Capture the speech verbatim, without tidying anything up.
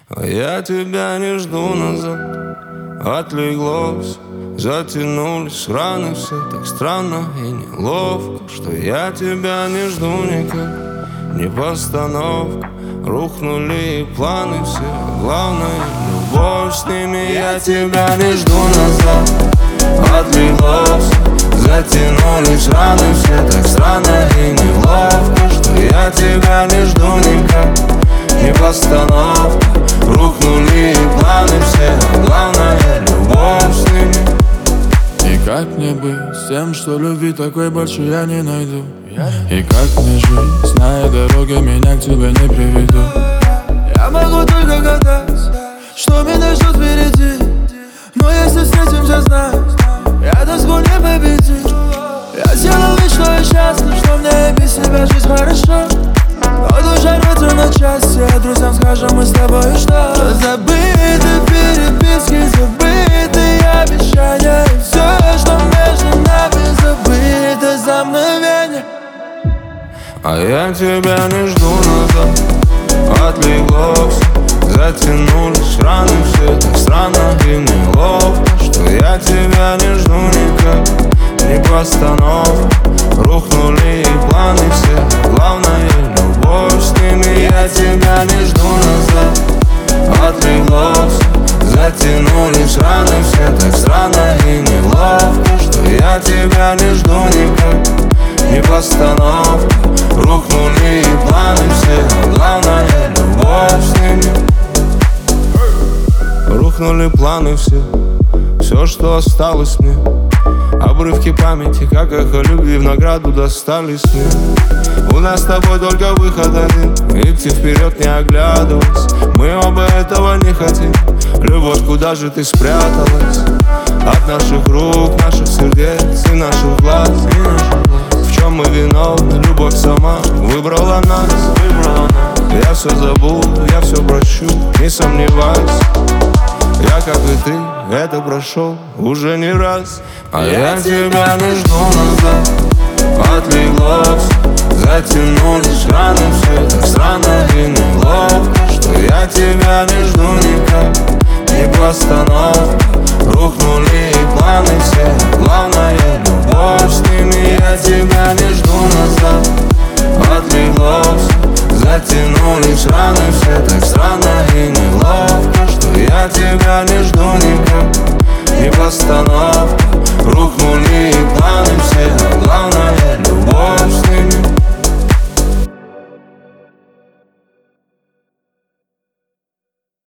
А я тебя не жду назад. Отлеглось, затянулись раны все так странно и неловко, что я тебя не жду никак. Не постановка, рухнули и планы все, а главное любовь с ними. Я тебя не жду назад. Отлеглось, затянулись раны все так странно и неловко, что я тебя не жду никак. Не постановка, рухнули и планы все, а главное любовь с ними. И как мне быть с тем, что любви такой больше я не найду? И как мне жить, зная дороги, меня к тебе не приведу? Я могу только гадать, что меня ждет впереди. Но если встретимся, знай, я тоску не победить. Я сделал вид, что я счастлив, что мне без себя жизнь хорошо. Но душа рвется на части, а друзьям скажем мы с тобой что? Забыты переписки, забыты обещания, и все, что между нами забыто за мгновение. А я тебя не жду назад. Отлеглось, затянулись раны все так странно и неловко, что я тебя не жду никак. Не постановка, рухнули и планы все, главное любовь с ними. Я тебя не жду назад. Отлеглось, затянулись раны все так странно и неловко, что я тебя не жду никак. Не постановка, рухнули и планы все, а главное любовь с ними. Рухнули планы все, все, что осталось мне. Обрывки памяти, как эхо любви, в награду достались мне. У нас с тобой только выход один, идти вперед не оглядываясь. Мы оба этого не хотим. Любовь, куда же ты спряталась? От наших рук, наших сердец и наших глаз, и наших глаз. В чем мы виновны? Любовь сама выбрала нас, выбрала нас. Я все забуду, я все прощу, не сомневайся. Я, как и ты, это прошел уже не раз. А я тебя не жду назад. Отлеглось, затянулись раны все так странно и неловко, что я тебя не жду никак. Не постановка, рухнули и планы все, главное любовь с ними. Я тебя не жду назад. Отлеглось, затянулись раны все так странно